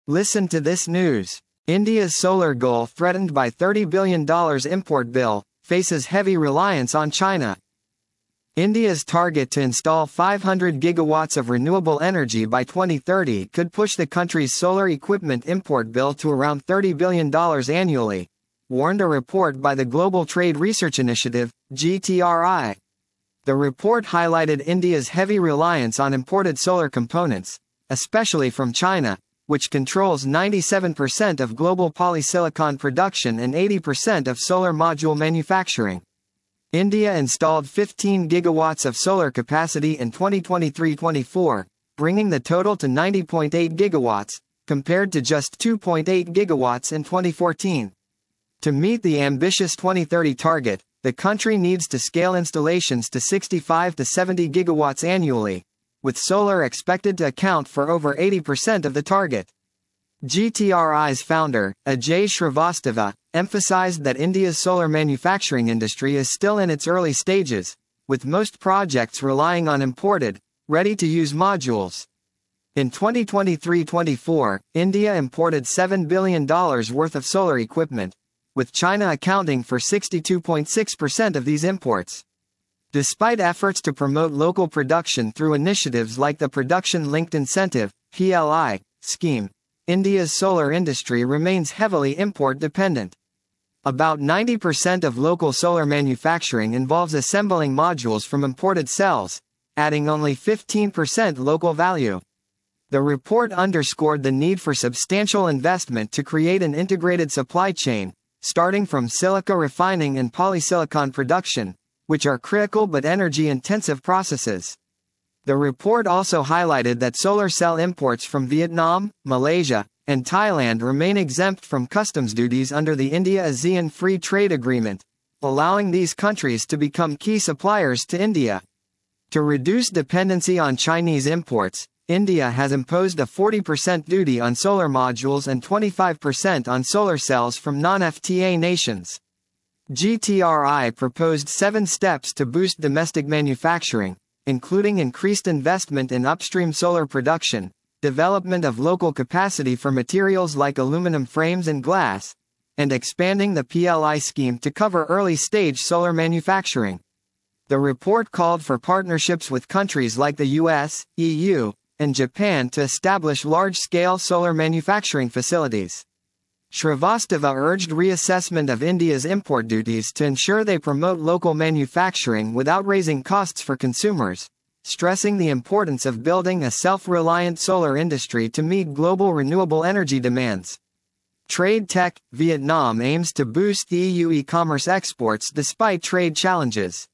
Listen to this news. India's solar goal threatened by $30 billion import bill, faces heavy reliance on China. India's target to install 500 gigawatts of renewable energy by 2030 could push the country's solar equipment import bill to around $30 billion annually, warned a report by the Global Trade Research Initiative, GTRI. The report highlighted India's heavy reliance on imported solar components, especially from China, which controls 97% of global polysilicon production and 80% of solar module manufacturing. India installed 15 gigawatts of solar capacity in 2023-24, bringing the total to 90.8 gigawatts, compared to just 2.8 gigawatts in 2014. To meet the ambitious 2030 target, the country needs to scale installations to 65 to 70 gigawatts annually, with solar expected to account for over 80% of the target. GTRI's founder, Ajay Shrivastava, emphasized that India's solar manufacturing industry is still in its early stages, with most projects relying on imported, ready-to-use modules. In 2023-24, India imported $7 billion worth of solar equipment, with China accounting for 62.6% of these imports. Despite efforts to promote local production through initiatives like the Production Linked Incentive (PLI) scheme, India's solar industry remains heavily import-dependent. About 90% of local solar manufacturing involves assembling modules from imported cells, adding only 15% local value. The report underscored the need for substantial investment to create an integrated supply chain, starting from silica refining and polysilicon production, which are critical but energy-intensive processes. The report also highlighted that solar cell imports from Vietnam, Malaysia, and Thailand remain exempt from customs duties under the India-ASEAN Free Trade Agreement, allowing these countries to become key suppliers to India. To reduce dependency on Chinese imports, India has imposed a 40% duty on solar modules and 25% on solar cells from non-FTA nations. GTRI proposed 7 steps to boost domestic manufacturing, including increased investment in upstream solar production, development of local capacity for materials like aluminum frames and glass, and expanding the PLI scheme to cover early-stage solar manufacturing. The report called for partnerships with countries like the US, EU, and Japan to establish large-scale solar manufacturing facilities. Shrivastava urged reassessment of India's import duties to ensure they promote local manufacturing without raising costs for consumers, stressing the importance of building a self-reliant solar industry to meet global renewable energy demands. Trade Tech Vietnam aims to boost EU e-commerce exports despite trade challenges.